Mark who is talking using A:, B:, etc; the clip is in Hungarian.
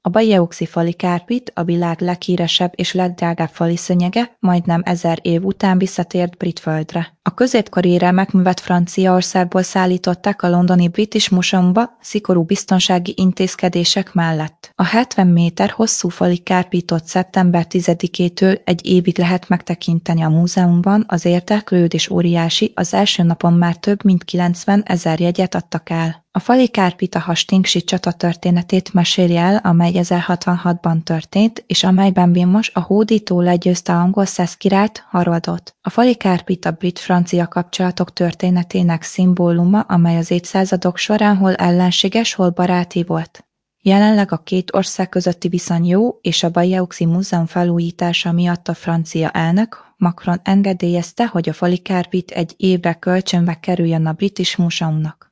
A: A Bayeuxi fali kárpit, a világ leghíresebb és legdrágább fali szőnyege majdnem 1000 év után visszatért brit földre. A középkori remek-művet Franciaországból szállították a londoni British Museumba szigorú biztonsági intézkedések mellett. A 70 méter hosszú fali kárpitot szeptember 10-től egy évig lehet megtekinteni a múzeumban, az érdeklődés óriási, az első napon már több mint 90 000 jegyet adtak el. A fali kárpit a hastings-i csata történetét meséli el, amely 1066-ban történt, és amelyben Vilmos a hódító legyőzte angol szász királyt, Haroldot. A fali kárpit a brit-francia kapcsolatok történetének szimbóluma, amely az évszázadok során hol ellenséges, hol baráti volt. Jelenleg a két ország közötti viszony jó, és a Bayeuxi Múzeum felújítása miatt a francia elnök, Macron engedélyezte, hogy a fali kárpit egy évre kölcsönbe kerüljön a British Museumnak.